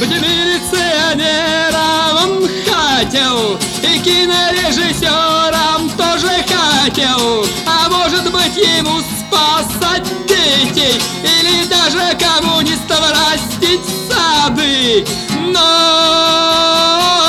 Быть милиционером он хотел, и кинорежиссером тоже хотел. А может быть, ему спасать детей, или даже коммунистов растить сады. Но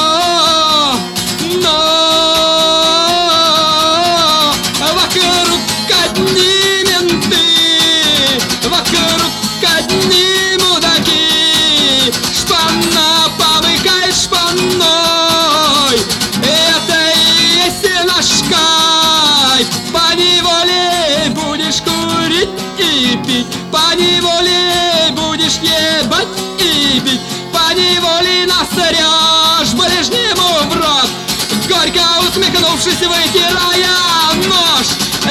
вокруг одни менты, вокруг одни мудаки. Шпана помыкает шпаной, это и есть наш кайф. Поневоле будешь курить и пить, поневоле будешь ебать и бить, поневоле насрешь ближнему в рот, горько усмехнувшись, вытирая нож.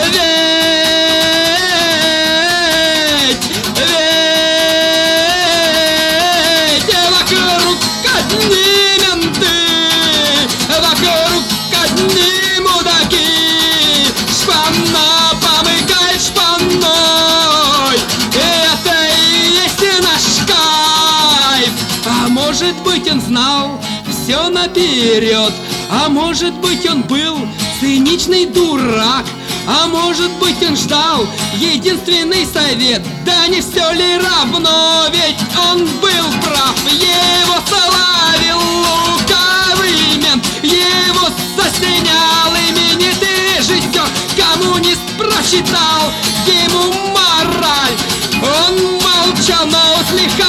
Ведь вокруг одни менты, вокруг одни мудаки. Шпана помыкает шпаной, это и есть наш кайф. А может быть, он знал все наперед, а может быть, он был циничный дурак, а может быть, он ждал единственный совет. Да не все ли равно, ведь он был прав. Его славил лукавый мент, его заснял именитый режиссер. Коммунист прочитал ему мораль, он молчал, но слегка